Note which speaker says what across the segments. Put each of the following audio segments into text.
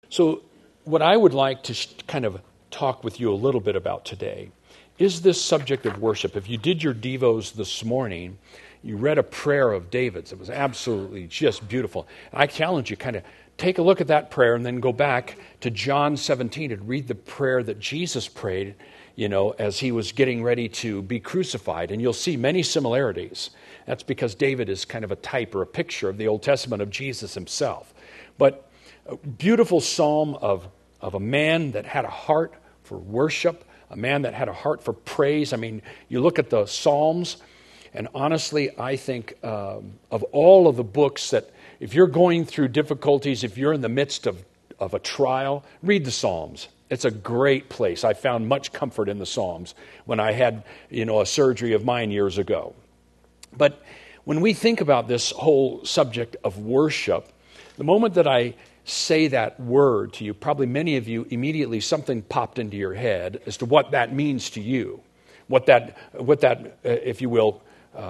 Speaker 1: So what I would like to kind of talk with you a little bit about today is this subject of worship. If you did your devos this morning, you read a prayer of David's. It was absolutely just beautiful. I challenge you, kind of take a look at that prayer and then go back to John 17 and read the prayer that Jesus prayed, as he was getting ready to be crucified. And you'll see many similarities. That's because David is kind of a type or a picture of the Old Testament of Jesus himself. But a beautiful psalm of a man that had a heart for worship, a man that had a heart for praise. I mean, you look at the Psalms, and honestly, I think of all of the books that, if you're going through difficulties, if you're in the midst of a trial, read the Psalms. It's a great place. I found much comfort in the Psalms when I had, a surgery of mine years ago. But when we think about this whole subject of worship, the moment that I say that word to you, probably many of you immediately something popped into your head as to what that means to you, what that, if you will,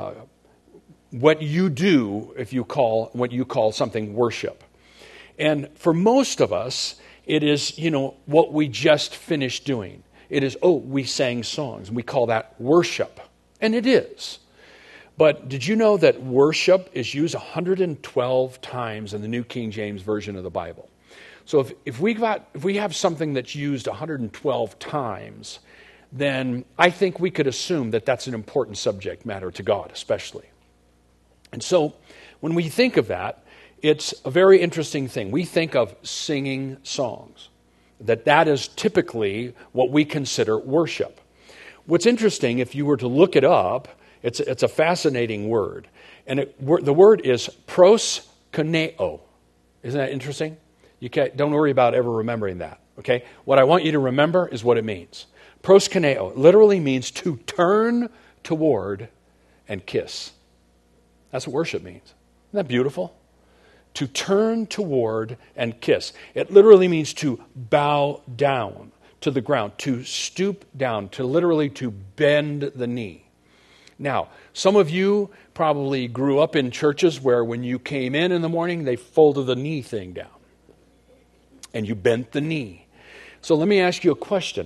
Speaker 1: what you do if you call what you call something worship. And for most of us, it is, what we just finished doing. It is, we sang songs, and we call that worship. And it is. But did you know that worship is used 112 times in the New King James Version of the Bible? So if we have something that's used 112 times, then I think we could assume that that's an important subject matter to God, especially. And so when we think of that, it's a very interesting thing. We think of singing songs, that is typically what we consider worship. What's interesting, if you were to look it up, it's a fascinating word. And the word is proskuneo. Isn't that interesting? Don't worry about ever remembering that, okay? What I want you to remember is what it means. Proskuneo literally means to turn toward and kiss. That's what worship means. Isn't that beautiful? To turn toward and kiss. It literally means to bow down to the ground, to stoop down, to bend the knee. Now, some of you probably grew up in churches where when you came in the morning, they folded the knee thing down. And you bent the knee. So let me ask you a question.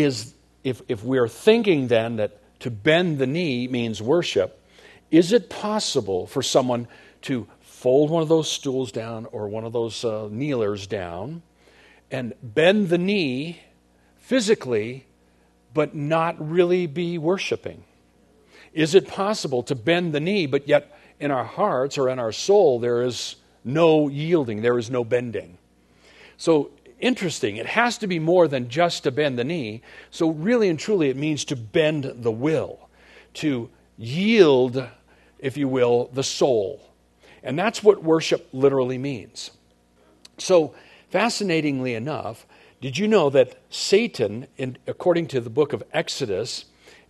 Speaker 1: If we're thinking then that to bend the knee means worship, is it possible for someone to fold one of those stools down or one of those kneelers down and bend the knee physically but not really be worshiping? Is it possible to bend the knee, but yet in our hearts or in our soul there is no yielding, there is no bending? So interesting, it has to be more than just to bend the knee. So really and truly it means to bend the will, to yield, if you will, the soul. And that's what worship literally means. So fascinatingly enough, did you know that Satan, according to the book of Exodus,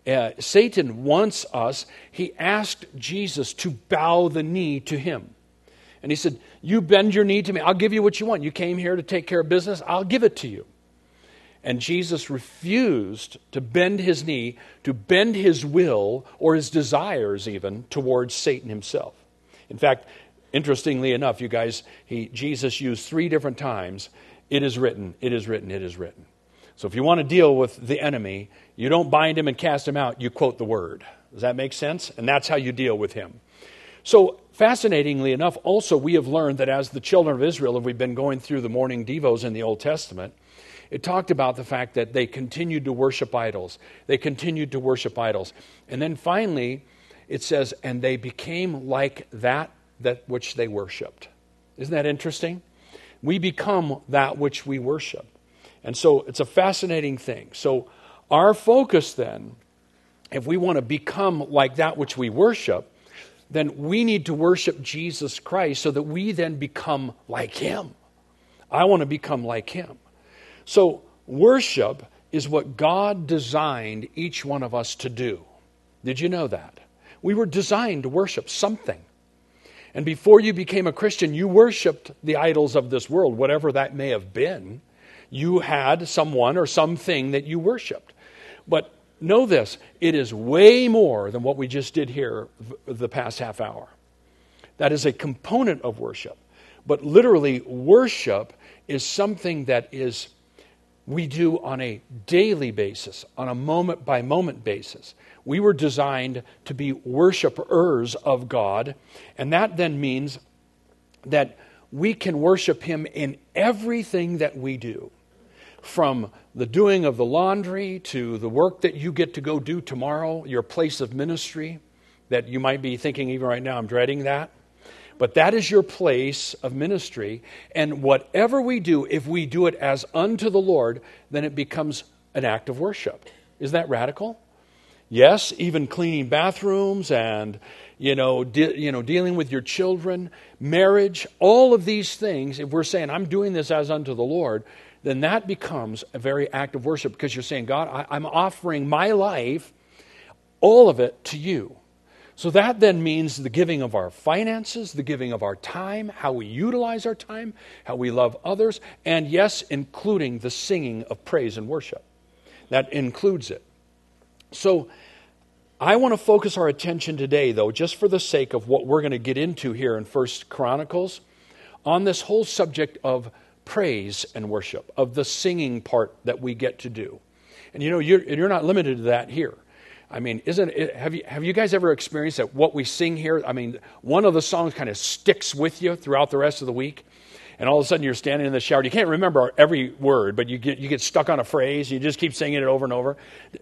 Speaker 1: Satan wants us, he asked Jesus to bow the knee to him. And he said, you bend your knee to me, I'll give you what you want. You came here to take care of business, I'll give it to you. And Jesus refused to bend his knee, to bend his will or his desires even towards Satan himself. In fact, interestingly enough, you guys, Jesus used 3 different times, it is written, it is written, it is written. So if you want to deal with the enemy, you don't bind him and cast him out, you quote the word. Does that make sense? And that's how you deal with him. So fascinatingly enough, also we have learned that as the children of Israel, if we've been going through the morning devos in the Old Testament, it talked about the fact that they continued to worship idols. They continued to worship idols. And then finally, it says, and they became like that which they worshipped. Isn't that interesting? We become that which we worship. And so it's a fascinating thing. So our focus then, if we want to become like that which we worship, then we need to worship Jesus Christ so that we then become like him. I want to become like him. So worship is what God designed each one of us to do. Did you know that? We were designed to worship something. And before you became a Christian, you worshiped the idols of this world, whatever that may have been. You had someone or something that you worshiped. But know this, it is way more than what we just did here the past half hour. That is a component of worship. But literally, worship is something that we do on a daily basis, on a moment-by-moment basis. We were designed to be worshipers of God, and that then means that we can worship Him in everything that we do. From the doing of the laundry to the work that you get to go do tomorrow, your place of ministry, that you might be thinking even right now, I'm dreading that. But that is your place of ministry. And whatever we do, if we do it as unto the Lord, then it becomes an act of worship. Is that radical? Yes, even cleaning bathrooms and, dealing with your children, marriage, all of these things, if we're saying, I'm doing this as unto the Lord, then that becomes a very act of worship because you're saying, God, I'm offering my life, all of it, to you. So that then means the giving of our finances, the giving of our time, how we utilize our time, how we love others, and yes, including the singing of praise and worship. That includes it. So I want to focus our attention today, though, just for the sake of what we're going to get into here in 1 Chronicles, on this whole subject of praise and worship, of the singing part that we get to do. And you're not limited to that here. I mean, have you guys ever experienced that what we sing here, I mean, one of the songs kind of sticks with you throughout the rest of the week, and all of a sudden you're standing in the shower, you can't remember every word, but you get stuck on a phrase, you just keep singing it over and over.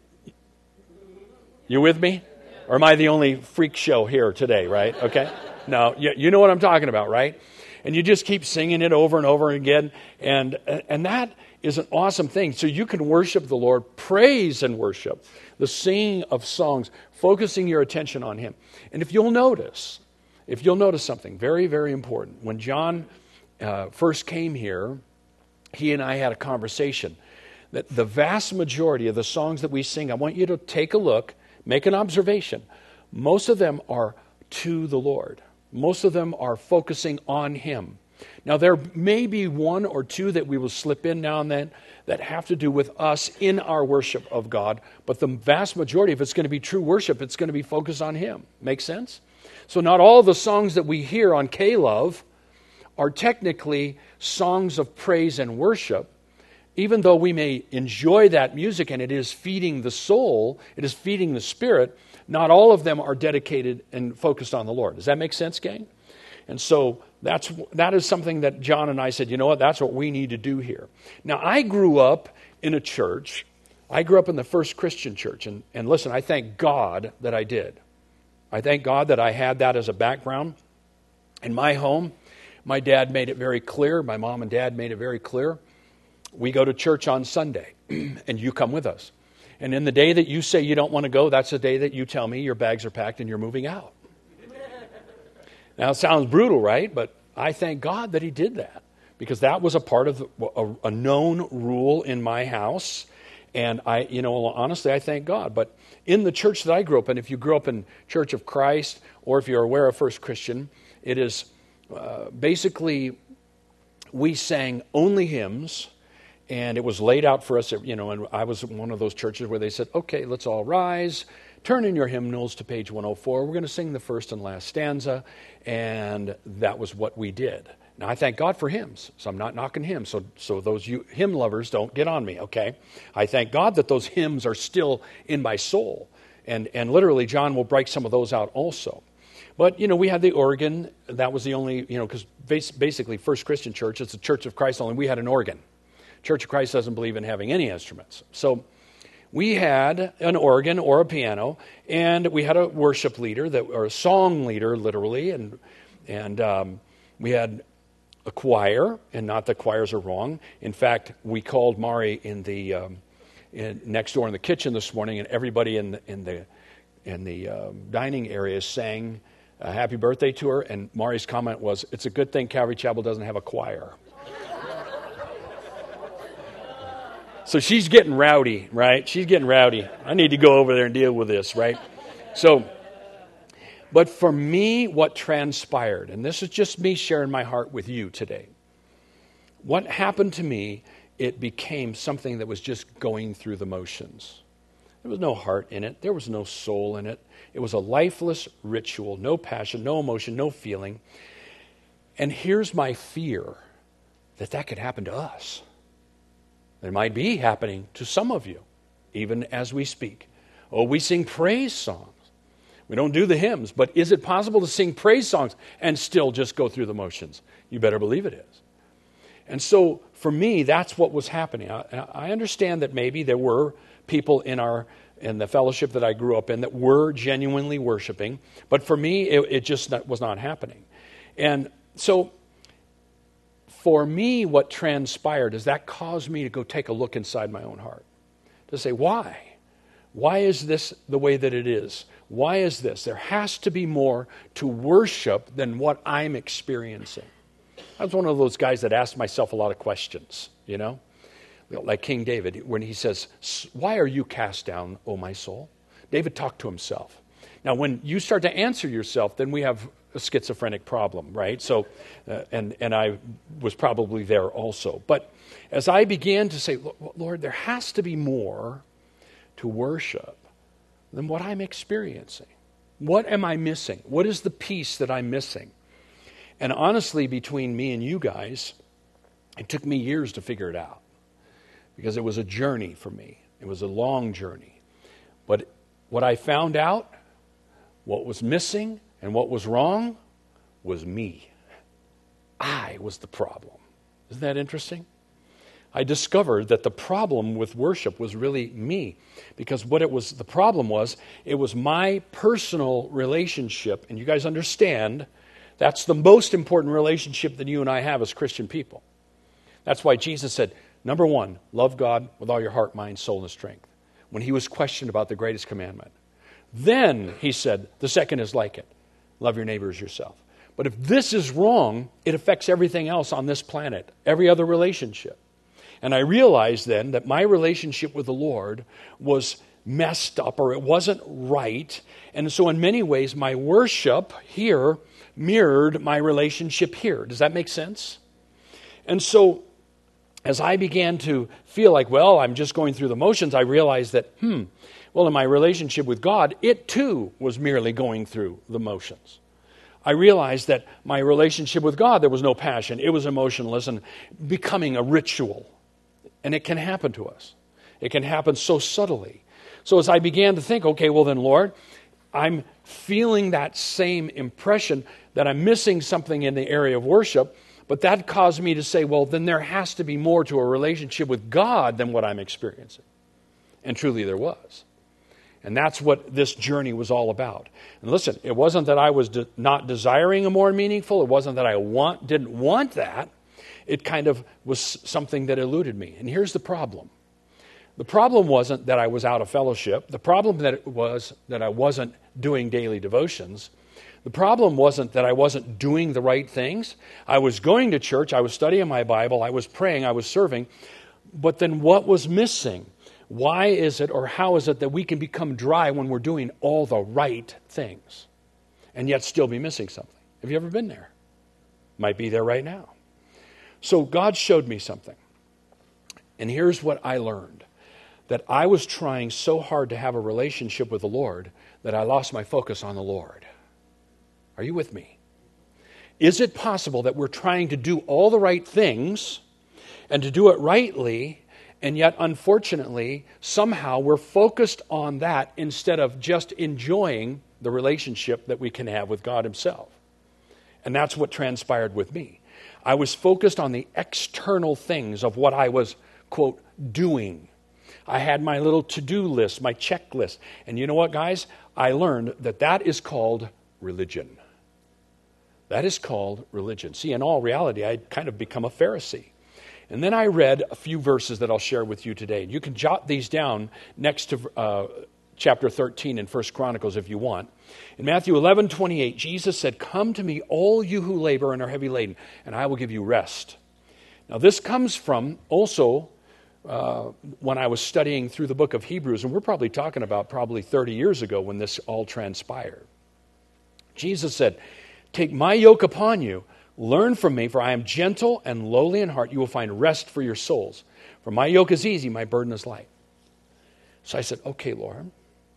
Speaker 1: You with me? Or am I the only freak show here today, right? Okay. No, you know what I'm talking about, right? And you just keep singing it over and over again. And that is an awesome thing. So you can worship the Lord, praise and worship, the singing of songs, focusing your attention on Him. And if you'll notice something very, very important. When John first came here, he and I had a conversation that the vast majority of the songs that we sing, I want you to take a look, make an observation. Most of them are to the Lord. Most of them are focusing on Him. Now, there may be one or two that we will slip in now and then that have to do with us in our worship of God, but the vast majority, if it's going to be true worship, it's going to be focused on Him. Make sense? So not all the songs that we hear on K-Love are technically songs of praise and worship, even though we may enjoy that music and it is feeding the soul, it is feeding the spirit. Not all of them are dedicated and focused on the Lord. Does that make sense, gang? And so that is something that John and I said, you know what, that's what we need to do here. Now, I grew up in a church. I grew up in the First Christian Church. And listen, I thank God that I did. I thank God that I had that as a background. In my home, my dad made it very clear, my mom and dad made it very clear, we go to church on Sunday, and you come with us. And in the day that you say you don't want to go, that's the day that you tell me your bags are packed and you're moving out. Now, it sounds brutal, right? But I thank God that He did that, because that was a part of a known rule in my house. And honestly, I thank God. But in the church that I grew up in, if you grew up in Church of Christ, or if you're aware of First Christian, it is basically we sang only hymns. And it was laid out for us, and I was in one of those churches where they said, okay, let's all rise, turn in your hymnals to page 104. We're going to sing the first and last stanza. And that was what we did. Now, I thank God for hymns, so I'm not knocking hymns. So those you hymn lovers, don't get on me, okay? I thank God that those hymns are still in my soul. And literally, John will break some of those out also. But, we had the organ. That was the only, because basically First Christian Church, it's a Church of Christ only. We had an organ. Church of Christ doesn't believe in having any instruments. So we had an organ or a piano, and we had a worship leader, or a song leader, literally, and we had a choir, and not that choirs are wrong. In fact, we called Mari next door in the kitchen this morning, and everybody in the dining area sang a happy birthday to her, and Mari's comment was, "It's a good thing Calvary Chapel doesn't have a choir." So she's getting rowdy, right? She's getting rowdy. I need to go over there and deal with this, right? But for me, what transpired, and this is just me sharing my heart with you today. What happened to me, it became something that was just going through the motions. There was no heart in it. There was no soul in it. It was a lifeless ritual, no passion, no emotion, no feeling. And here's my fear. that could happen to us. It might be happening to some of you, even as we speak. Oh, we sing praise songs. We don't do the hymns, but is it possible to sing praise songs and still just go through the motions? You better believe it is. And so, for me, that's what was happening. I understand that maybe there were people in the fellowship that I grew up in that were genuinely worshiping, but for me, it just was not happening. And so, for me, what transpired is that caused me to go take a look inside my own heart. To say, why? Why is this the way that it is? Why is this? There has to be more to worship than what I'm experiencing. I was one of those guys that asked myself a lot of questions, you know? Like King David, when he says, why are you cast down, O my soul? David talked to himself. Now, when you start to answer yourself, then we have a schizophrenic problem, right? So, and I was probably there also. But as I began to say, Lord, there has to be more to worship than what I'm experiencing. What am I missing? What is the piece that I'm missing? And honestly, between me and you guys, it took me years to figure it out because it was a journey for me. It was a long journey. But what I found out, what was missing and what was wrong was me. I was the problem. Isn't that interesting? I discovered that the problem with worship was really me, because the problem was, it was my personal relationship, and you guys understand, that's the most important relationship that you and I have as Christian people. That's why Jesus said, number one, love God with all your heart, mind, soul, and strength, when he was questioned about the greatest commandment. Then he said, the second is like it, love your neighbor as yourself. But if this is wrong, it affects everything else on this planet, every other relationship. And I realized then that my relationship with the Lord was messed up, or it wasn't right. And so in many ways, my worship here mirrored my relationship here. Does that make sense? And so as I began to feel like, well, I'm just going through the motions, I realized that, well, in my relationship with God, it too was merely going through the motions. I realized that my relationship with God, there was no passion. It was emotionless and becoming a ritual. And it can happen to us. It can happen so subtly. So as I began to think, okay, well then, Lord, I'm feeling that same impression that I'm missing something in the area of worship, but that caused me to say, well, then there has to be more to a relationship with God than what I'm experiencing. And truly there was. And that's what this journey was all about. And listen, it wasn't that I was not desiring a more meaningful. It wasn't that I didn't want that. It kind of was something that eluded me. And here's the problem. The problem wasn't that I was out of fellowship. The problem was that I wasn't doing daily devotions. The problem wasn't that I wasn't doing the right things. I was going to church. I was studying my Bible. I was praying. I was serving. But then what was missing? Why is it, or how is it, that we can become dry when we're doing all the right things and yet still be missing something? Have you ever been there? Might be there right now. So God showed me something. And here's what I learned. That I was trying so hard to have a relationship with the Lord that I lost my focus on the Lord. Are you with me? Is it possible that we're trying to do all the right things and to do it rightly, and yet unfortunately somehow we're focused on that instead of just enjoying the relationship that we can have with God himself? And that's what transpired with me. I was focused on the external things of what I was, quote, doing. I had my little to-do list, my checklist. And you know what, guys? I learned that is called religion. That is called religion. See, in all reality, I'd kind of become a Pharisee. And then I read a few verses that I'll share with you today. You can jot these down next to chapter 13 in 1 Chronicles if you want. In Matthew 11:28, Jesus said, "Come to me, all you who labor and are heavy laden, and I will give you rest." Now this comes from also when I was studying through the book of Hebrews, and we're probably talking about 30 years ago when this all transpired. Jesus said, "Take my yoke upon you, learn from me, for I am gentle and lowly in heart. You will find rest for your souls. For my yoke is easy, my burden is light." So I said, "Okay, Lord,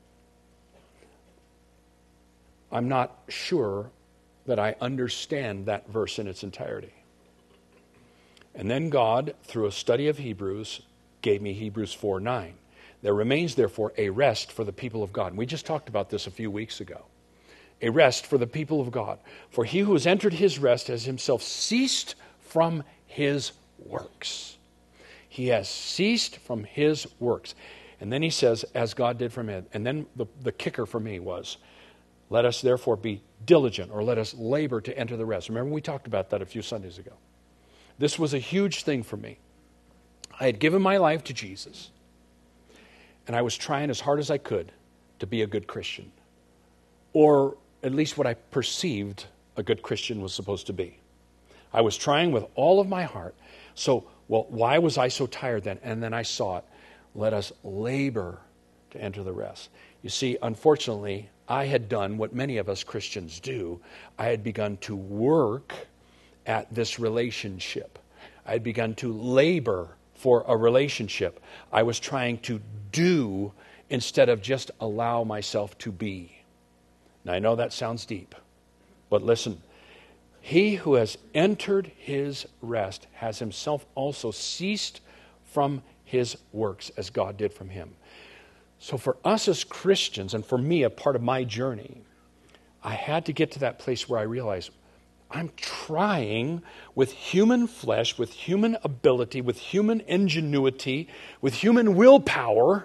Speaker 1: I'm not sure that I understand that verse in its entirety." And then God, through a study of Hebrews, gave me Hebrews 4:9. There remains, therefore, a rest for the people of God. And we just talked about this a few weeks ago. A rest for the people of God. For he who has entered his rest has himself ceased from his works. He has ceased from his works. And then he says, as God did from him. And then the kicker for me was, let us therefore be diligent, or let us labor to enter the rest. Remember, we talked about that a few Sundays ago. This was a huge thing for me. I had given my life to Jesus, and I was trying as hard as I could to be a good Christian, or at least what I perceived a good Christian was supposed to be. I was trying with all of my heart. So, why was I so tired then? And then I saw it. Let us labor to enter the rest. You see, unfortunately, I had done what many of us Christians do. I had begun to work at this relationship. I had begun to labor for a relationship. I was trying to do instead of just allow myself to be. Now, I know that sounds deep, but listen. He who has entered his rest has himself also ceased from his works as God did from him. So for us as Christians, and for me, a part of my journey, I had to get to that place where I realized I'm trying with human flesh, with human ability, with human ingenuity, with human willpower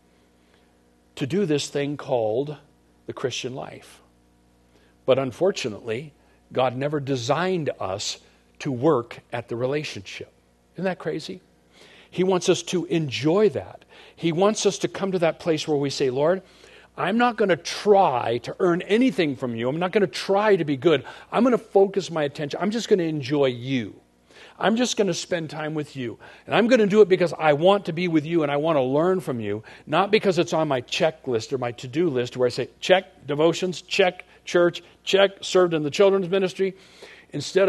Speaker 1: to do this thing called the Christian life. But unfortunately, God never designed us to work at the relationship. Isn't that crazy? He wants us to enjoy that. He wants us to come to that place where we say, Lord, I'm not going to try to earn anything from you. I'm not going to try to be good. I'm going to focus my attention. I'm just going to enjoy you. I'm just going to spend time with you. And I'm going to do it because I want to be with you and I want to learn from you, not because it's on my checklist or my to-do list where I say, check devotions, check church, check served in the children's ministry. Instead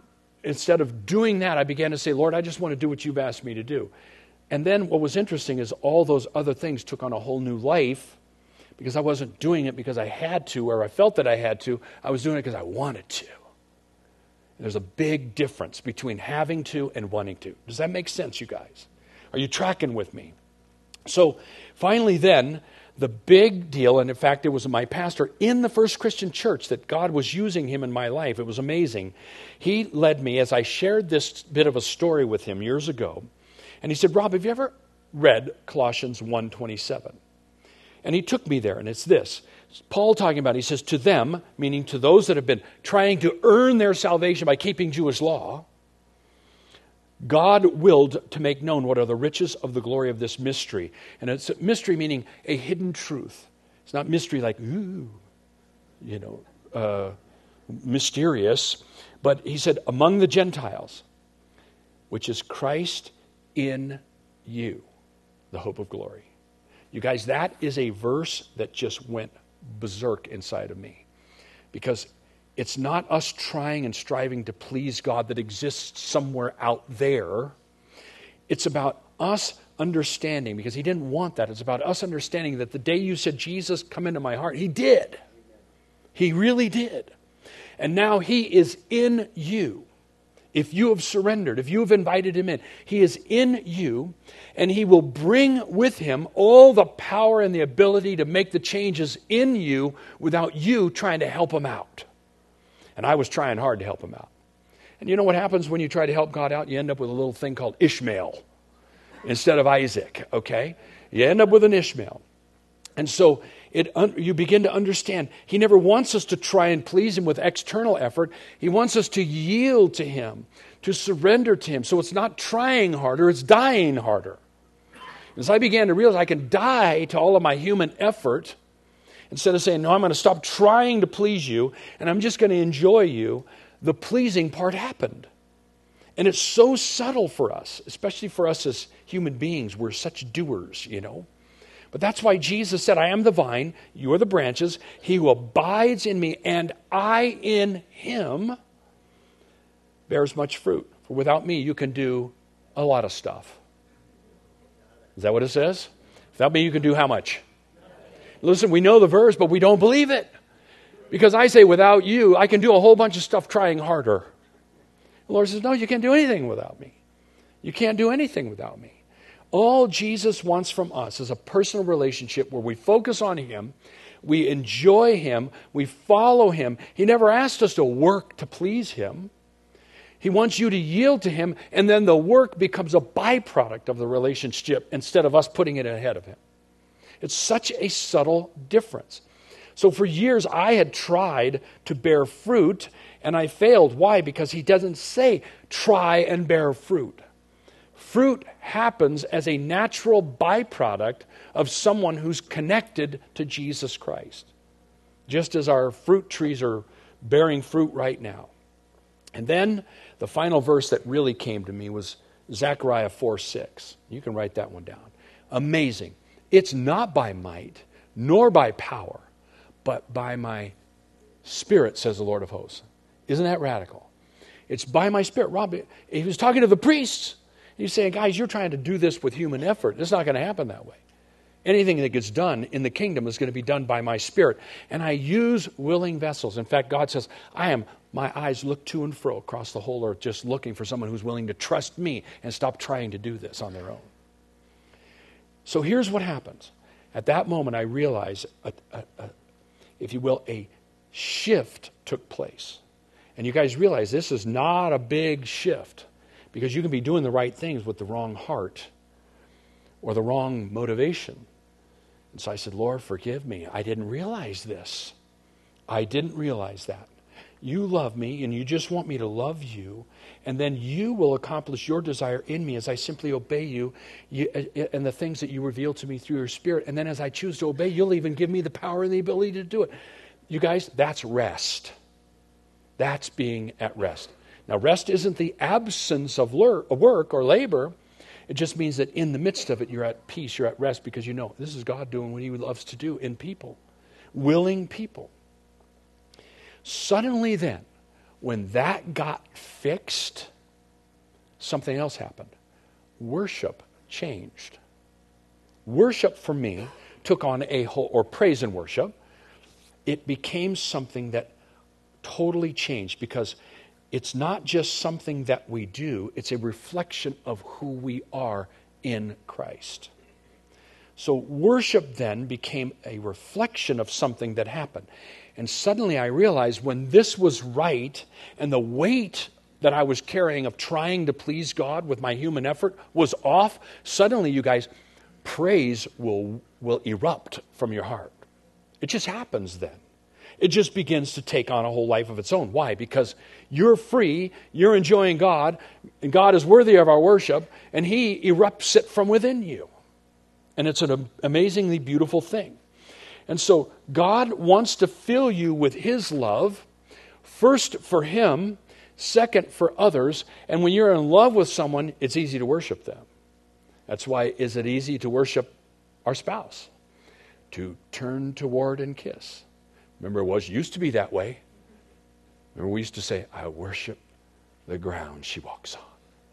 Speaker 1: of doing that, I began to say, Lord, I just want to do what you've asked me to do. And then what was interesting is all those other things took on a whole new life because I wasn't doing it because I had to or I felt that I had to. I was doing it because I wanted to. And there's a big difference between having to and wanting to. Does that make sense, you guys? Are you tracking with me? So finally then, the big deal, and in fact it was my pastor in the First Christian Church that God was using him in my life. It was amazing. He led me as I shared this bit of a story with him years ago. And he said, Rob, have you ever read Colossians 1:27? And he took me there, and it's this. Paul talking about, he says, to them, meaning to those that have been trying to earn their salvation by keeping Jewish law, God willed to make known what are the riches of the glory of this mystery. And it's a mystery meaning a hidden truth. It's not mystery like, mysterious. But he said, among the Gentiles, which is Christ in you, the hope of glory. You guys, that is a verse that just went berserk inside of me. Because it's not us trying and striving to please God that exists somewhere out there. It's about us understanding, because he didn't want that. It's about us understanding that the day you said, Jesus, come into my heart, he did. He really did. And now he is in you. If you have surrendered, if you have invited him in, he is in you, and he will bring with him all the power and the ability to make the changes in you without you trying to help him out. And I was trying hard to help him out. And you know what happens when you try to help God out? You end up with a little thing called Ishmael instead of Isaac, okay? You end up with an Ishmael. And so you begin to understand, he never wants us to try and please him with external effort. He wants us to yield to him, to surrender to him. So it's not trying harder, it's dying harder. As I began to realize I can die to all of my human effort, instead of saying, no, I'm going to stop trying to please you, and I'm just going to enjoy you, the pleasing part happened. And it's so subtle for us, especially for us as human beings. We're such doers, you know. But that's why Jesus said, I am the vine, you are the branches. He who abides in me and I in him bears much fruit. For without me, you can do a lot of stuff. Is that what it says? Without me, you can do how much? Listen, we know the verse, but we don't believe it. Because I say, without you, I can do a whole bunch of stuff trying harder. The Lord says, no, you can't do anything without me. You can't do anything without me. All Jesus wants from us is a personal relationship where we focus on him, we enjoy him, we follow him. He never asked us to work to please him. He wants you to yield to him, and then the work becomes a byproduct of the relationship instead of us putting it ahead of him. It's such a subtle difference. So for years, I had tried to bear fruit, and I failed. Why? Because he doesn't say, try and bear fruit. Fruit happens as a natural byproduct of someone who's connected to Jesus Christ. Just as our fruit trees are bearing fruit right now. And then the final verse that really came to me was Zechariah 4:6. You can write that one down. Amazing. It's not by might, nor by power, but by my Spirit, says the Lord of hosts. Isn't that radical? It's by my Spirit. Rob, he was talking to the priests. He's saying, guys, you're trying to do this with human effort. It's not going to happen that way. Anything that gets done in the kingdom is going to be done by my Spirit. And I use willing vessels. In fact, God says, my eyes look to and fro across the whole earth, just looking for someone who's willing to trust me and stop trying to do this on their own. So here's what happens. At that moment, I realized, if you will, a shift took place. And you guys realize this is not a big shift, because you can be doing the right things with the wrong heart or the wrong motivation. And so I said, Lord, forgive me. I didn't realize this. I didn't realize that. You love me, and you just want me to love you, and then you will accomplish your desire in me as I simply obey you and the things that you reveal to me through your Spirit. And then as I choose to obey, you'll even give me the power and the ability to do it. You guys, that's rest. That's being at rest. Now, rest isn't the absence of work or labor. It just means that in the midst of it, you're at peace, you're at rest, because you know this is God doing what he loves to do in people, willing people. Suddenly then, when that got fixed, something else happened. Worship changed. Worship for me took on a whole, or praise and worship, it became something that totally changed, because it's not just something that we do, it's a reflection of who we are in Christ. So worship then became a reflection of something that happened. And suddenly I realized when this was right, and the weight that I was carrying of trying to please God with my human effort was off, suddenly, you guys, praise will erupt from your heart. It just happens then. It just begins to take on a whole life of its own. Why? Because you're free, you're enjoying God, and God is worthy of our worship, and he erupts it from within you. And it's an amazingly beautiful thing. And so God wants to fill you with his love, first for him, second for others. And when you're in love with someone, it's easy to worship them. That's why is it easy to worship our spouse? To turn toward and kiss. Remember, it used to be that way. Remember, we used to say, I worship the ground she walks on.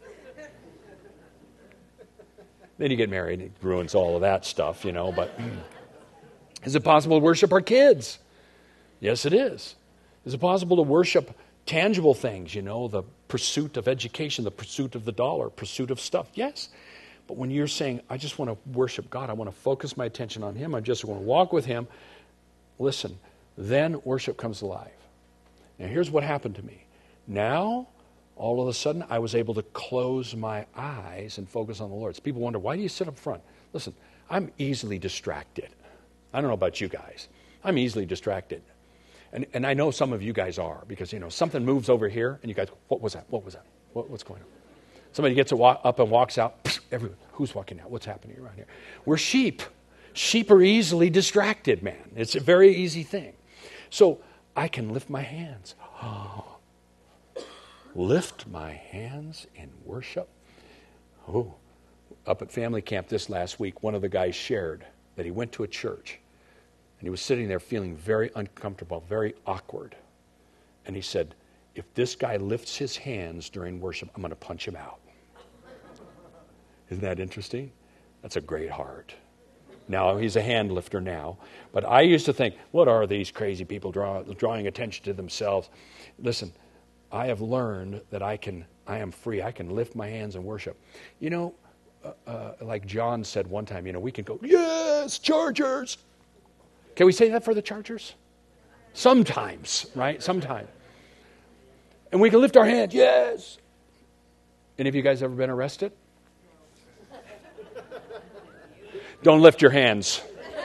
Speaker 1: Then you get married, it ruins all of that stuff, but is it possible to worship our kids? Yes, it is. Is it possible to worship tangible things, the pursuit of education, the pursuit of the dollar, pursuit of stuff? Yes. But when you're saying, I just want to worship God, I want to focus my attention on him, I just want to walk with him, listen, then worship comes alive. Now here's what happened to me. Now, all of a sudden, I was able to close my eyes and focus on the Lord. So people wonder, why do you sit up front? Listen, I'm easily distracted. I don't know about you guys. I'm easily distracted. And I know some of you guys are, because, something moves over here, and you guys, what was that? What's going on? Somebody gets up and walks out. Everyone, who's walking out? What's happening around here? We're sheep. Sheep are easily distracted, man. It's a very easy thing. So I can lift my hands. Lift my hands in worship. Up at family camp this last week, one of the guys shared that he went to a church, and he was sitting there feeling very uncomfortable, very awkward. And he said, if this guy lifts his hands during worship, I'm going to punch him out. Isn't that interesting? That's a great heart. Now, he's a hand lifter now. But I used to think, what are these crazy people drawing attention to themselves? Listen, I have learned that I am free. I can lift my hands and worship. You know, like John said one time, we can go, yes, Chargers. Can we say that for the Chargers? Sometimes, right? Sometimes. And we can lift our hands, yes. Any of you guys ever been arrested? Don't lift your hands.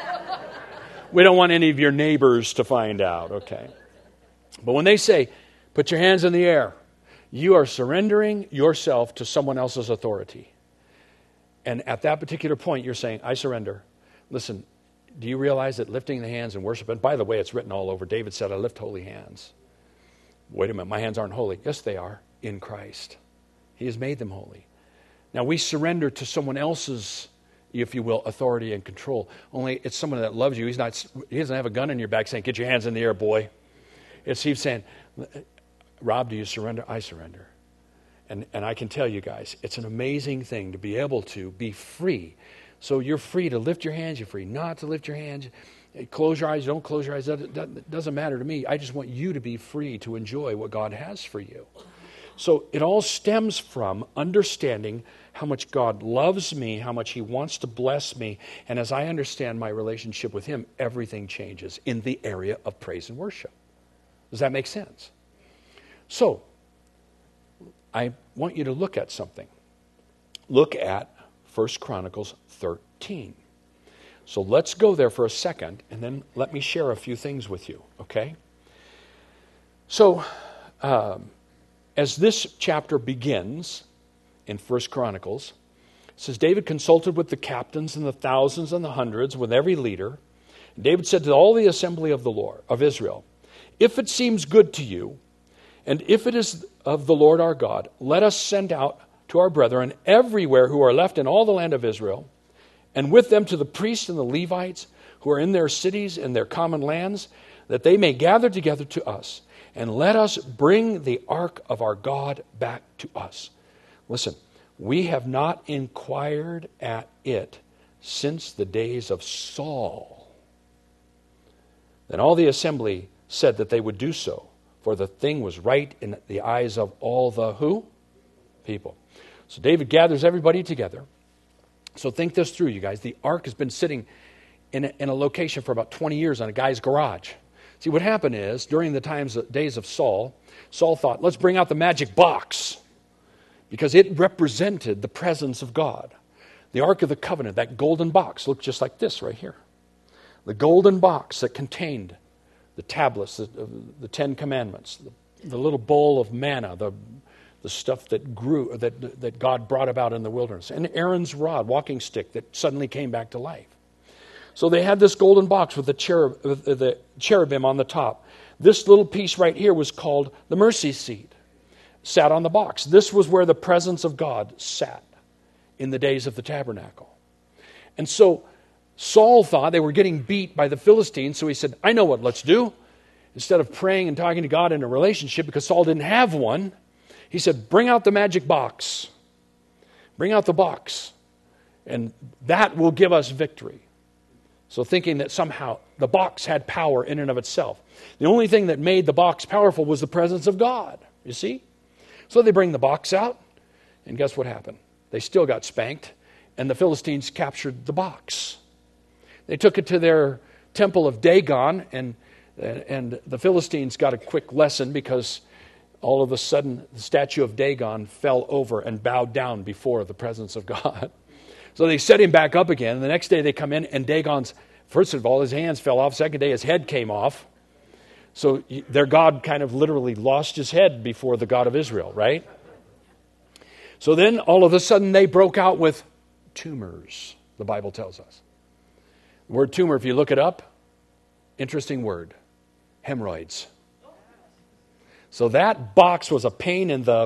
Speaker 1: We don't want any of your neighbors to find out, okay? But when they say, put your hands in the air, you are surrendering yourself to someone else's authority. And at that particular point, you're saying, I surrender. Listen, do you realize that lifting the hands and worship, and by the way, it's written all over. David said, I lift holy hands. Wait a minute, my hands aren't holy. Yes, they are, in Christ. He has made them holy. Now, we surrender to someone else's, if you will, authority and control. Only it's someone that loves you. He doesn't have a gun in your back saying, get your hands in the air, boy. It's He's saying, Rob, do you surrender? I surrender. And I can tell you guys, it's an amazing thing to be able to be free. So you're free to lift your hands. You're free not to lift your hands. Close your eyes. Don't close your eyes. That doesn't matter to me. I just want you to be free to enjoy what God has for you. So it all stems from understanding how much God loves me, how much He wants to bless me. And as I understand my relationship with Him, everything changes in the area of praise and worship. Does that make sense? So, I want you to look at something. Look at 1 Chronicles 13. So let's go there for a second, and then let me share a few things with you, okay? So, as this chapter begins in 1 Chronicles, it says, David consulted with the captains and the thousands and the hundreds, with every leader. David said to all the assembly of the Lord of Israel, if it seems good to you, and if it is of the Lord our God, let us send out to our brethren everywhere who are left in all the land of Israel, and with them to the priests and the Levites who are in their cities and their common lands, that they may gather together to us, and let us bring the ark of our God back to us. Listen, we have not inquired at it since the days of Saul. Then all the assembly said that they would do so, for the thing was right in the eyes of all the who? People. So David gathers everybody together. So think this through, you guys. The ark has been sitting in a location for about 20 years on a guy's garage. See, what happened is, during the days of Saul, Saul thought, let's bring out the magic box, because it represented the presence of God. The Ark of the Covenant, that golden box, looked just like this right here. The golden box that contained the tablets, the Ten Commandments, the little bowl of manna, the stuff that grew, that God brought about in the wilderness, and Aaron's rod, walking stick, that suddenly came back to life. So they had this golden box with the cherubim on the top. This little piece right here was called the mercy seat. Sat on the box. This was where the presence of God sat in the days of the tabernacle. And so Saul thought they were getting beat by the Philistines, so he said, I know what let's do. Instead of praying and talking to God in a relationship, because Saul didn't have one, he said, bring out the magic box. Bring out the box. And that will give us victory. So thinking that somehow the box had power in and of itself. The only thing that made the box powerful was the presence of God, you see? So they bring the box out, and guess what happened? They still got spanked, and the Philistines captured the box. They took it to their temple of Dagon, and the Philistines got a quick lesson, because all of a sudden the statue of Dagon fell over and bowed down before the presence of God. So they set him back up again, and the next day they come in, and Dagon's, first of all, his hands fell off. Second day, his head came off. So their God kind of literally lost his head before the God of Israel, right? So then all of a sudden they broke out with tumors, the Bible tells us. The word tumor, if you look it up, interesting word, hemorrhoids. So that box was a pain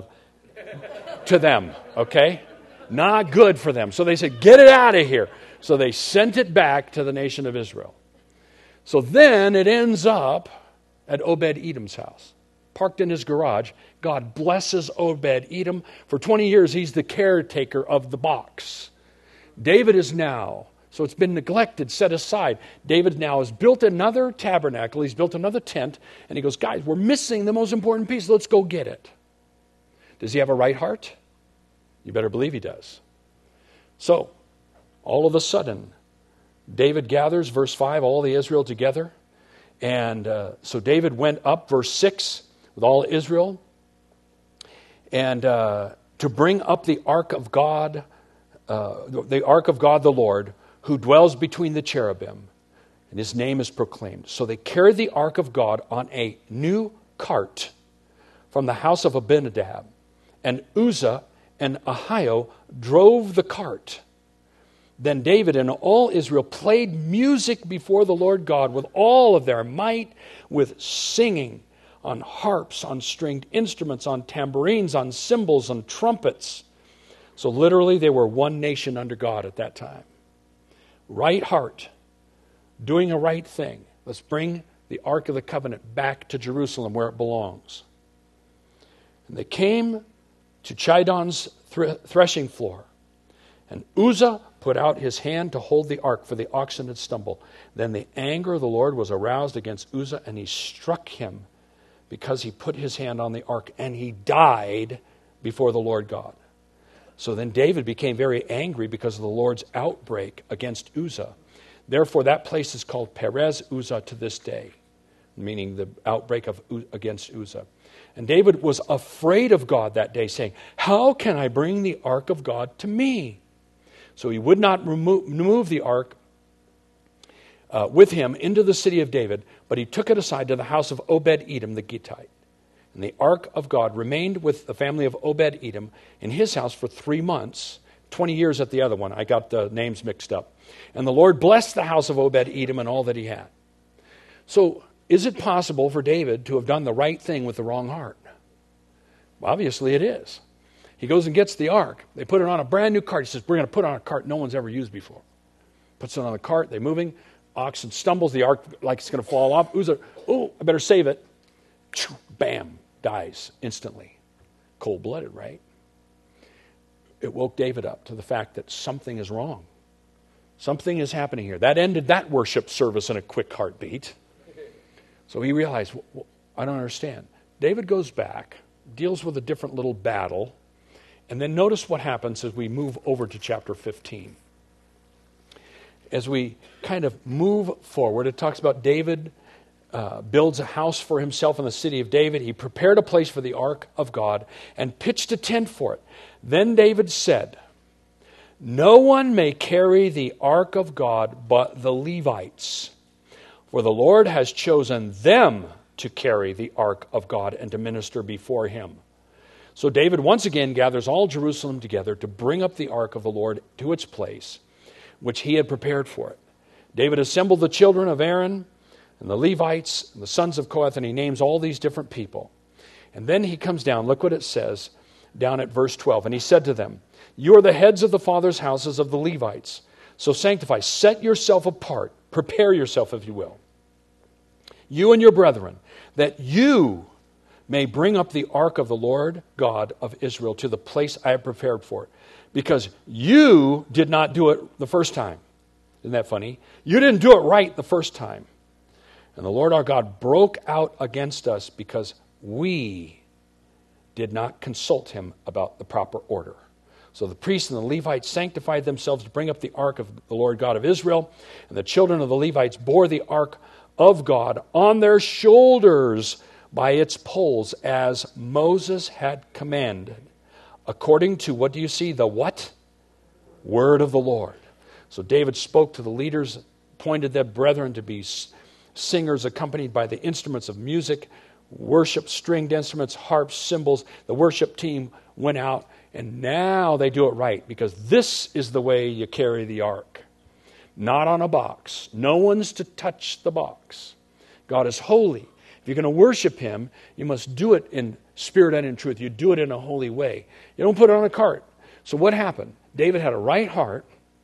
Speaker 1: to them, okay? Not good for them. So they said, get it out of here. So they sent it back to the nation of Israel. So then it ends up at Obed-Edom's house, parked in his garage. God blesses Obed-Edom. For 20 years, he's the caretaker of the box. David is now So it's been neglected, set aside. David now has built another tabernacle. He's built another tent. And he goes, guys, we're missing the most important piece. Let's go get it. Does he have a right heart? You better believe he does. So, all of a sudden, David gathers, verse 5, all the Israel together. And so David went up, verse 6, with all Israel. And to bring up the ark of God, the Lord, who dwells between the cherubim. And his name is proclaimed. So they carried the ark of God on a new cart from the house of Abinadab. And Uzzah and Ahio drove the cart. Then David and all Israel played music before the Lord God with all of their might, with singing on harps, on stringed instruments, on tambourines, on cymbals, on trumpets. So literally they were one nation under God at that time. Right heart, doing a right thing. Let's bring the Ark of the Covenant back to Jerusalem where it belongs. And they came to Chidon's threshing floor. And Uzzah put out his hand to hold the ark, for the oxen had stumbled. Then the anger of the Lord was aroused against Uzzah, and he struck him because he put his hand on the ark, and he died before the Lord God. So then David became very angry because of the Lord's outbreak against Uzzah. Therefore that place is called Perez Uzzah to this day, meaning the outbreak against Uzzah. And David was afraid of God that day, saying, how can I bring the ark of God to me? So he would not remove the ark with him into the city of David, but he took it aside to the house of Obed-Edom the Gittite. And the ark of God remained with the family of Obed-Edom in his house for 3 months, 20 years at the other one. I got the names mixed up. And the Lord blessed the house of Obed-Edom and all that he had. So is it possible for David to have done the right thing with the wrong heart? Well, obviously it is. He goes and gets the ark. They put it on a brand new cart. He says, we're going to put it on a cart no one's ever used before. Puts it on the cart. They're moving. Oxen stumbles. The ark like it's going to fall off. Uzzah, oh, I better save it. Bam, dies instantly. Cold-blooded, right? It woke David up to the fact that something is wrong. Something is happening here. That ended that worship service in a quick heartbeat. So he realized, well, I don't understand. David goes back, deals with a different little battle, and then notice what happens as we move over to chapter 15. As we kind of move forward, it talks about David builds a house for himself in the city of David. He prepared a place for the ark of God and pitched a tent for it. Then David said, no one may carry the ark of God but the Levites, for the Lord has chosen them to carry the ark of God and to minister before him. So David once again gathers all Jerusalem together to bring up the ark of the Lord to its place, which he had prepared for it. David assembled the children of Aaron and the Levites and the sons of Kohath, and he names all these different people. And then he comes down, look what it says down at verse 12. And he said to them, you are the heads of the fathers' houses of the Levites. So sanctify, set yourself apart, prepare yourself, if you will, you and your brethren, that you may bring up the ark of the Lord God of Israel to the place I have prepared for it. Because you did not do it the first time. Isn't that funny? You didn't do it right the first time. And the Lord our God broke out against us because we did not consult him about the proper order. So the priests and the Levites sanctified themselves to bring up the ark of the Lord God of Israel. And the children of the Levites bore the ark of God on their shoulders by its poles, as Moses had commanded, according to, what do you see? The what? Word of the Lord. So David spoke to the leaders, appointed their brethren to be singers accompanied by the instruments of music, worship, stringed instruments, harps, cymbals. The worship team went out, and now they do it right, because this is the way you carry the ark. Not on a box. No one's to touch the box. God is holy. If you're going to worship him, you must do it in spirit and in truth. You do it in a holy way. You don't put it on a cart. So what happened? David had a right heart,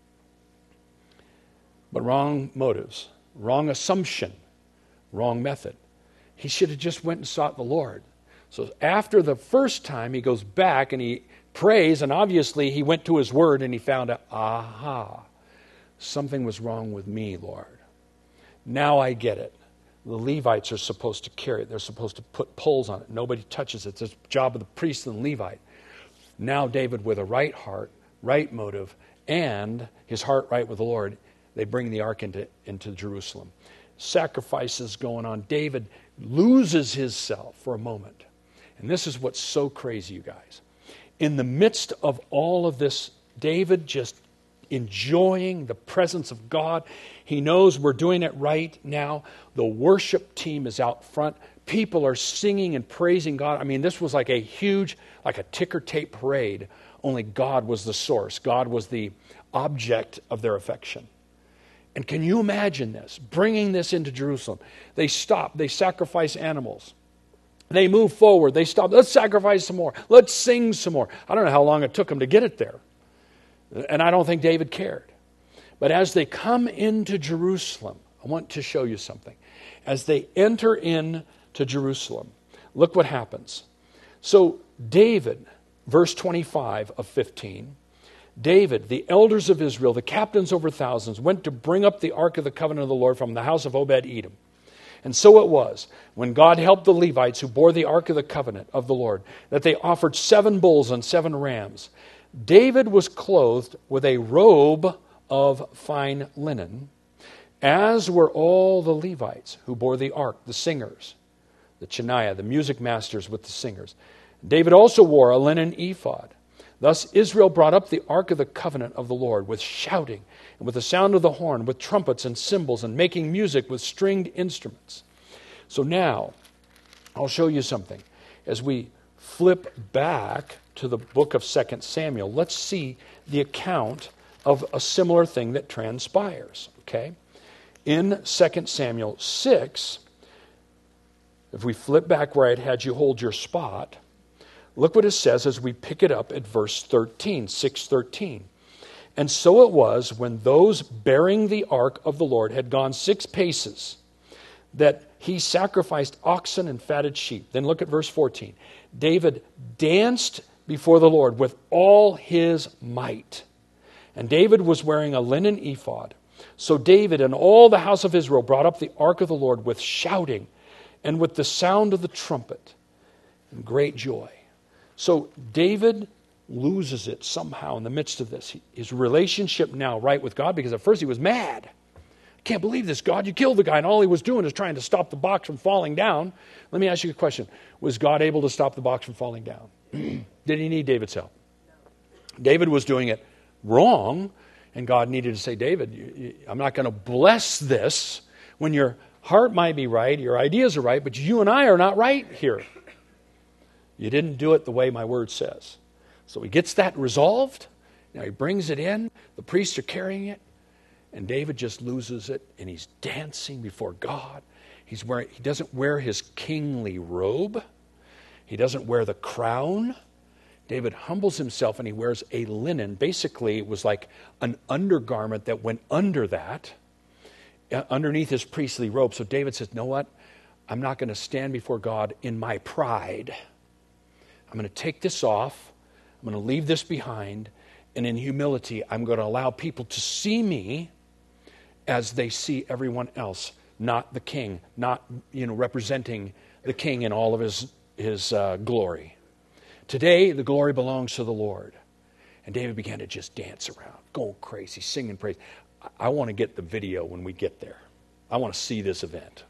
Speaker 1: but wrong motives, wrong assumption, wrong method. He should have just went and sought the Lord. So after the first time, he goes back and he prays, and obviously he went to his word and he found out, aha, something was wrong with me, Lord. Now I get it. The Levites are supposed to carry it. They're supposed to put poles on it. Nobody touches it. It's the job of the priest and the Levite. Now David, with a right heart, right motive, and his heart right with the Lord, they bring the ark into Jerusalem. Sacrifices going on. David loses himself for a moment. And this is what's so crazy, you guys. In the midst of all of this, David just enjoying the presence of God. He knows we're doing it right now. The worship team is out front. People are singing and praising God. I mean, this was like a huge, like a ticker tape parade. Only God was the source. God was the object of their affection. And can you imagine this? Bringing this into Jerusalem. They stop. They sacrifice animals. They move forward. They stop. Let's sacrifice some more. Let's sing some more. I don't know how long it took them to get it there. And I don't think David cared. But as they come into Jerusalem, I want to show you something. As they enter into Jerusalem, look what happens. So David, verse 25 of 15, David, the elders of Israel, the captains over thousands, went to bring up the ark of the covenant of the Lord from the house of Obed-Edom. And so it was, when God helped the Levites who bore the ark of the covenant of the Lord, that they offered 7 bulls and 7 rams. David was clothed with a robe of fine linen, as were all the Levites who bore the ark, the singers, the Chaniah, the music masters with the singers. David also wore a linen ephod. Thus Israel brought up the ark of the covenant of the Lord with shouting and with the sound of the horn, with trumpets and cymbals, and making music with stringed instruments. So now, I'll show you something. As we flip back to the book of 2 Samuel, let's see the account of a similar thing that transpires. Okay? In 2 Samuel 6, if we flip back where I had you hold your spot, look what it says as we pick it up at verse 13, 6:13. And so it was, when those bearing the ark of the Lord had gone 6 paces, that he sacrificed oxen and fatted sheep. Then look at verse 14. David danced before the Lord with all his might. And David was wearing a linen ephod. So David and all the house of Israel brought up the ark of the Lord with shouting and with the sound of the trumpet and great joy. So David loses it somehow in the midst of this. His relationship now right with God, because at first he was mad. I can't believe this, God. You killed the guy, and all he was doing is trying to stop the box from falling down. Let me ask you a question. Was God able to stop the box from falling down? Did he need David's help? David was doing it wrong, and God needed to say, David, I'm not going to bless this when your heart might be right, your ideas are right, but you and I are not right here. You didn't do it the way my word says. So he gets that resolved. Now he brings it in. The priests are carrying it. And David just loses it. And he's dancing before God. He doesn't wear his kingly robe. He doesn't wear the crown. David humbles himself and he wears a linen. Basically, it was like an undergarment that went under that, underneath his priestly robe. So David says, know what? I'm not going to stand before God in my pride. I'm going to take this off. I'm going to leave this behind. And in humility, I'm going to allow people to see me as they see everyone else, not the king, not representing the king in all of his glory. Today, the glory belongs to the Lord. And David began to just dance around, going crazy, singing praise. I want to get the video when we get there. I want to see this event.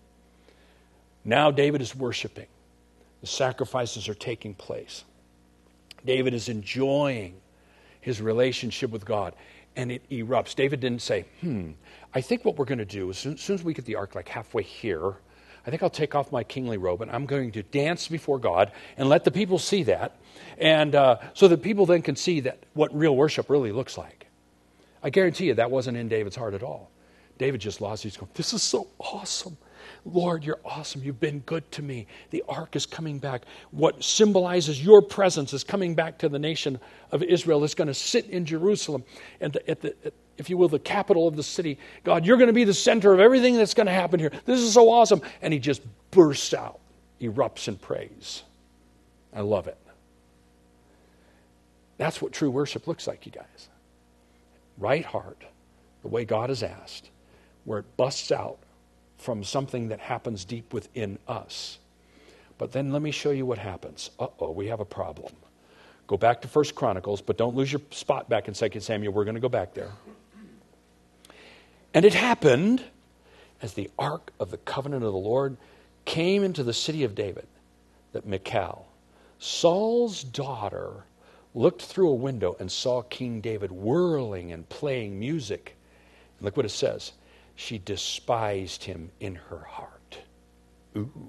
Speaker 1: Now David is worshiping. The sacrifices are taking place. David is enjoying his relationship with God, and it erupts. David didn't say, I think what we're going to do, as soon as we get the ark like halfway here, I think I'll take off my kingly robe, and I'm going to dance before God and let the people see that, and so that people then can see that what real worship really looks like. I guarantee you that wasn't in David's heart at all. David just lost. He's going, this is so awesome. Lord, you're awesome. You've been good to me. The ark is coming back. What symbolizes your presence is coming back to the nation of Israel. It's going to sit in Jerusalem, and if you will, the capital of the city. God, you're going to be the center of everything that's going to happen here. This is so awesome. And he just bursts out, erupts in praise. I love it. That's what true worship looks like, you guys. Right heart, the way God has asked, where it busts out from something that happens deep within us. But then let me show you what happens. We have a problem. Go back to 1 Chronicles, but don't lose your spot back in 2 Samuel. We're going to go back there. And it happened as the ark of the covenant of the Lord came into the city of David that Michal, Saul's daughter, looked through a window and saw King David whirling and playing music. And look what it says. She despised him in her heart. Ooh.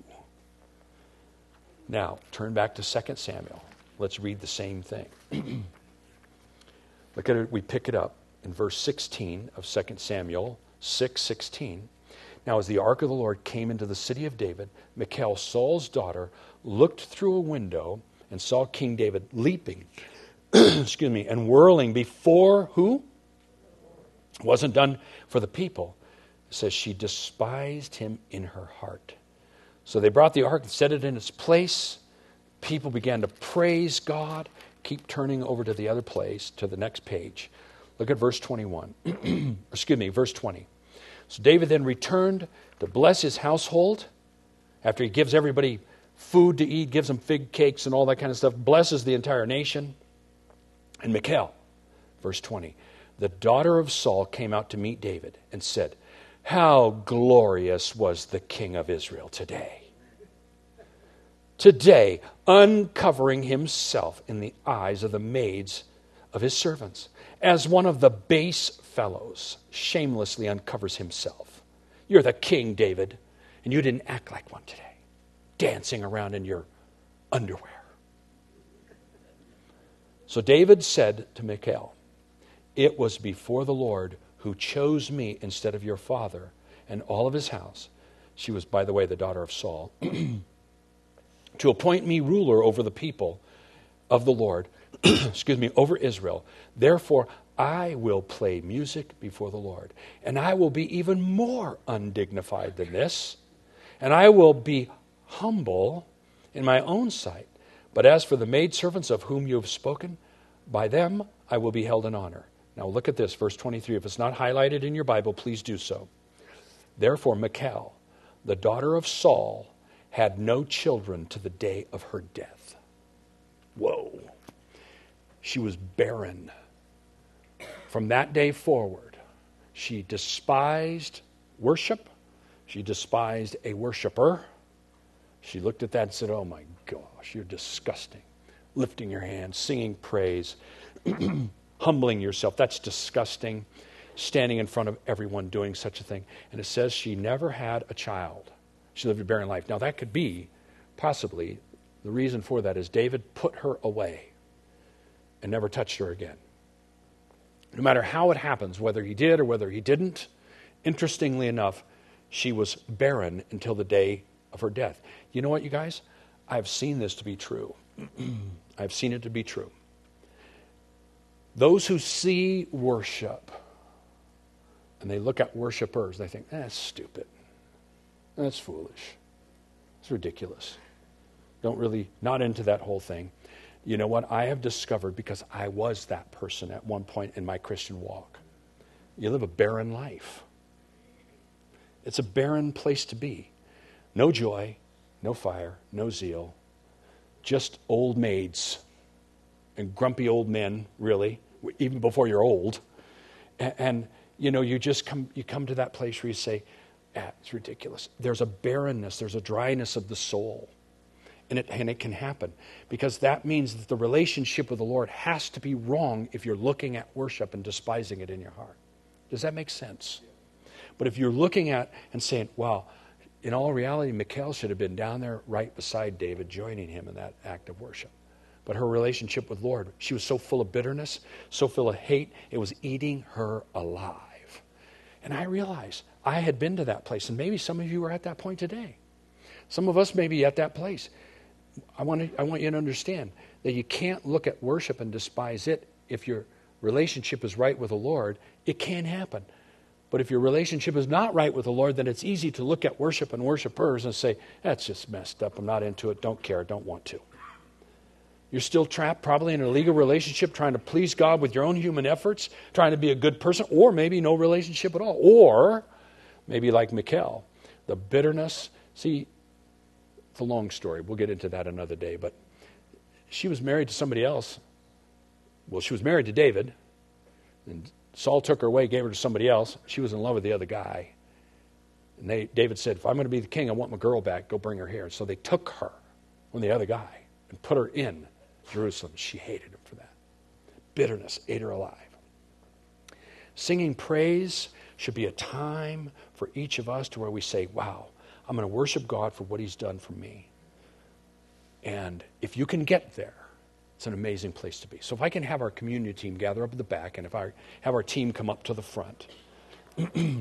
Speaker 1: Now, turn back to 2 Samuel. Let's read the same thing. Look at it. We pick it up in verse 16 of 2 Samuel 6:16. Now, as the ark of the Lord came into the city of David, Michal, Saul's daughter, looked through a window and saw King David leaping, and whirling before who? It wasn't done for the people. It says she despised him in her heart. So they brought the ark and set it in its place. People began to praise God. Keep turning over to the other place, to the next page. Look at verse 21. Verse 20. So David then returned to bless his household after he gives everybody food to eat, gives them fig cakes and all that kind of stuff, blesses the entire nation. And Michal, verse 20, the daughter of Saul came out to meet David and said, "How glorious was the king of Israel today. Today, uncovering himself in the eyes of the maids of his servants, as one of the base fellows shamelessly uncovers himself. You're the king, David, and you didn't act like one today, dancing around in your underwear." So David said to Michal, "It was before the Lord who chose me instead of your father and all of his house." She was, by the way, the daughter of Saul. "To appoint me ruler over the people of the Lord, over Israel. Therefore, I will play music before the Lord, and I will be even more undignified than this, and I will be humble in my own sight. But as for the maidservants of whom you have spoken, by them I will be held in honor." Now look at this, verse 23. If it's not highlighted in your Bible, please do so. "Therefore Michal, the daughter of Saul, had no children to the day of her death." Whoa. She was barren. From that day forward, she despised worship. She despised a worshiper. She looked at that and said, "Oh my gosh, you're disgusting." Lifting your hands, singing praise, humbling yourself. That's disgusting. Standing in front of everyone doing such a thing. And it says she never had a child. She lived a barren life. Now that could be, possibly, the reason for that is David put her away and never touched her again. No matter how it happens, whether he did or whether he didn't, interestingly enough, she was barren until the day of her death. You know what, you guys? I've seen this to be true. I've seen it to be true. Those who see worship and they look at worshipers, they think, that's stupid. That's foolish. It's ridiculous. Not into that whole thing. You know what? I have discovered, because I was that person at one point in my Christian walk. You live a barren life. It's a barren place to be. No joy, no fire, no zeal. Just old maids and grumpy old men, really, even before you're old. And you know, you come to that place where you say, it's ridiculous. There's a barrenness, there's a dryness of the soul. And it can happen. Because that means that the relationship with the Lord has to be wrong if you're looking at worship and despising it in your heart. Does that make sense? But if you're looking at and saying, wow, in all reality, Michal should have been down there right beside David, joining him in that act of worship. But her relationship with the Lord, she was so full of bitterness, so full of hate, it was eating her alive. And I realized I had been to that place, and maybe some of you are at that point today. Some of us may be at that place. I want you to understand that you can't look at worship and despise it. If your relationship is right with the Lord, it can happen. But if your relationship is not right with the Lord, then it's easy to look at worship and worshipers and say, that's just messed up. I'm not into it. Don't care. Don't want to. You're still trapped probably in a legal relationship trying to please God with your own human efforts, trying to be a good person, or maybe no relationship at all. Or maybe like Michal, the bitterness. See, it's a long story. We'll get into that another day. But she was married to somebody else. Well, she was married to David. And Saul took her away, gave her to somebody else. She was in love with the other guy. And David said, if I'm going to be the king, I want my girl back. Go bring her here. So they took her from the other guy and put her in Jerusalem. She hated him for that. Bitterness ate her alive. Singing praise should be a time for each of us to where we say, wow, I'm going to worship God for what he's done for me. And if you can get there, it's an amazing place to be. So if I can have our community team gather up at the back, and if I have our team come up to the front. Do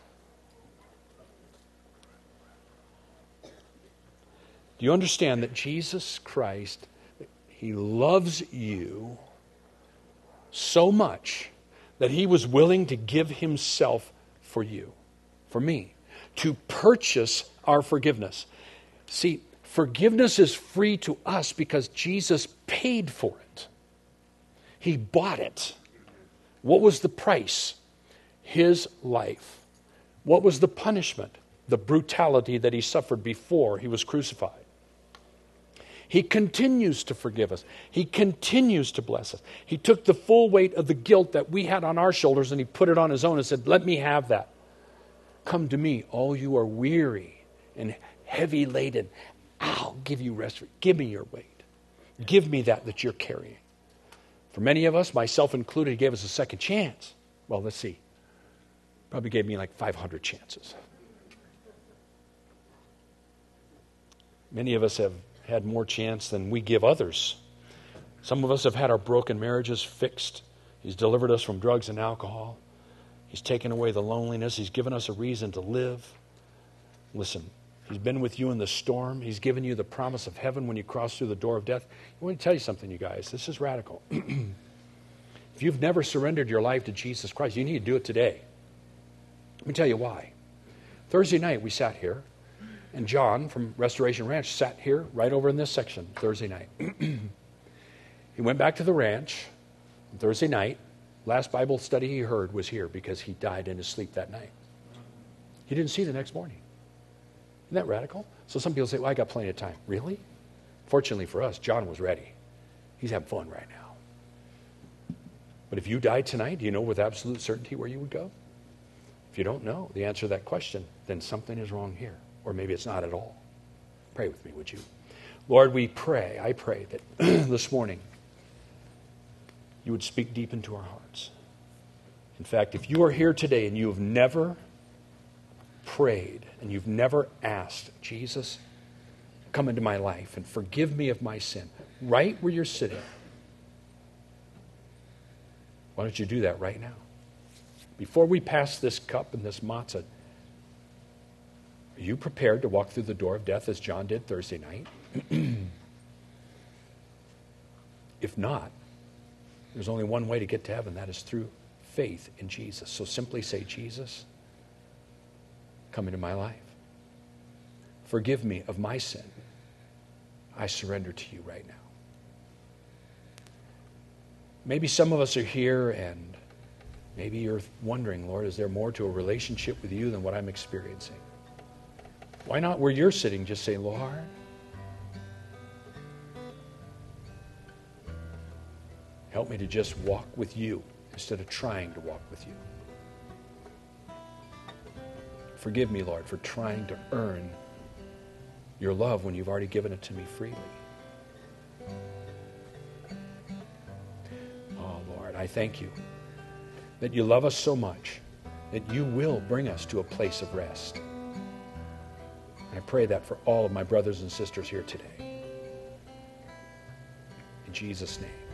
Speaker 1: you understand that Jesus Christ, he loves you so much that he was willing to give himself for you, for me, to purchase our forgiveness? See, forgiveness is free to us because Jesus paid for it. He bought it. What was the price? His life. What was the punishment? The brutality that he suffered before he was crucified. He continues to forgive us. He continues to bless us. He took the full weight of the guilt that we had on our shoulders and he put it on his own and said, let me have that. Come to me, all you are weary and heavy laden. I'll give you rest. Give me your weight. Give me that you're carrying. For many of us, myself included, he gave us a second chance. Well, let's see. Probably gave me like 500 chances. Many of us have had more chance than we give others. Some of us have had our broken marriages fixed. He's delivered us from drugs and alcohol. He's taken away the loneliness. He's given us a reason to live. Listen, he's been with you in the storm. He's given you the promise of heaven when you cross through the door of death. I want to tell you something, you guys. This is radical. If you've never surrendered your life to Jesus Christ, you need to do it today. Let me tell you why. Thursday night, we sat here. And John from Restoration Ranch sat here right over in this section Thursday night. He went back to the ranch on Thursday night. Last Bible study he heard was here because he died in his sleep that night. He didn't see the next morning. Isn't that radical? So some people say, well, I got plenty of time. Really? Fortunately for us, John was ready. He's having fun right now. But if you died tonight, do you know with absolute certainty where you would go? If you don't know the answer to that question, then something is wrong here. Or maybe it's not at all. Pray with me, would you? Lord, I pray that this morning you would speak deep into our hearts. In fact, if you are here today and you have never prayed and you've never asked, Jesus, come into my life and forgive me of my sin, right where you're sitting, why don't you do that right now? Before we pass this cup and this matzah, are you prepared to walk through the door of death as John did Thursday night? If not, there's only one way to get to heaven. That is through faith in Jesus. So simply say, Jesus, come into my life. Forgive me of my sin. I surrender to you right now. Maybe some of us are here and maybe you're wondering, Lord, is there more to a relationship with you than what I'm experiencing? Why not where you're sitting just say, Lord, help me to just walk with you instead of trying to walk with you. Forgive me, Lord, for trying to earn your love when you've already given it to me freely. Oh, Lord, I thank you that you love us so much that you will bring us to a place of rest. I pray that for all of my brothers and sisters here today. In Jesus' name.